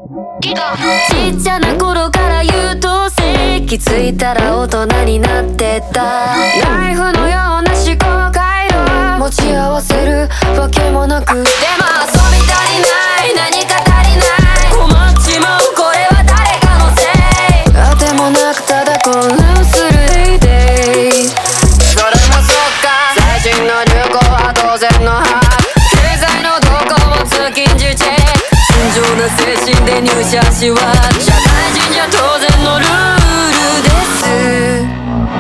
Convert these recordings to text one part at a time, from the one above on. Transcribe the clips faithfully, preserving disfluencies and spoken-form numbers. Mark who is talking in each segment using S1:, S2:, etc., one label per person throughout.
S1: ちっちゃな頃から優等生、気づいたら大人になってた。ナイフのような思考回路、持ち合わせるわけもなく、でも遊び足りない、何か足りない、困っちまう、これは誰かのせい。あてもなくただ混乱する Day-Day。 それもそっか、最新の流行は当然の把握、経済の動向も通勤時チェック、純情な精神で入社しは社会人じゃ当然のルールです。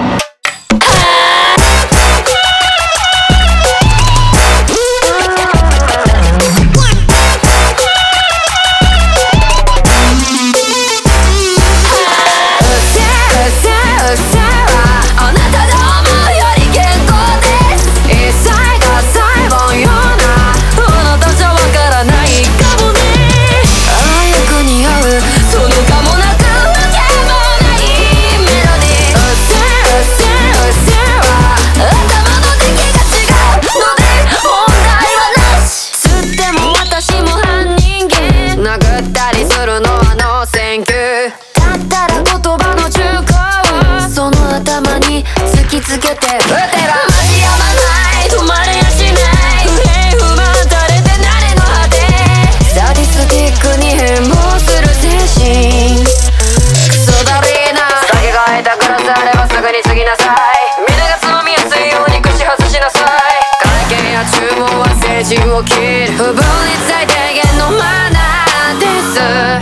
S1: つけて打てば間に合わない、止まれやしない、不平不満垂れて誰の果て、サディスティックに変貌する精神、クソだりーな。酒が空いたグラスあればすぐに過ぎなさい、みんながつまみやすいように串外しなさい、会計や注文は政治を切る、不分率最低限のマナーです。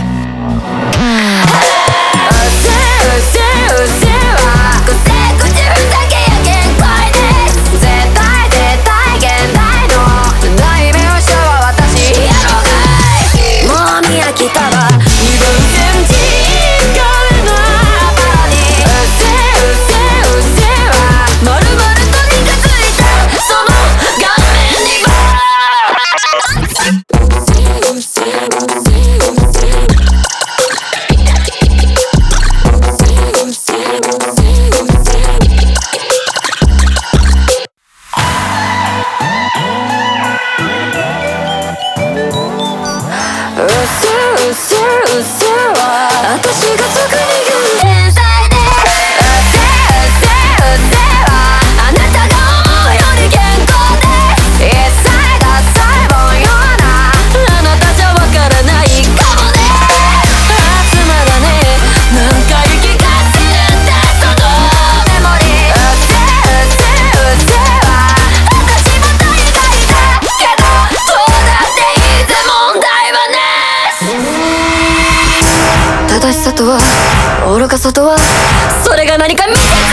S1: うせうせうせはくせ口ふざけや限界です。絶対絶対現代の代名詞は私やろがい、もう見飽きたわにぶんセンチ壁のパロディ、うせうせうせはまるまると肉ついたその顔面にバーうせうせうせうせ私がすぐに言う天才で、うせうせうせはあなたが思うより健康で、一切が細胞ようなあなたじゃわからないかもね。あつまらねえ何回聞かせるんだそのメモリー、うせうせうせは私も大概だけどこうだっていいぜ問題はね。正しさとは愚かさとはそれが何か見てくれ。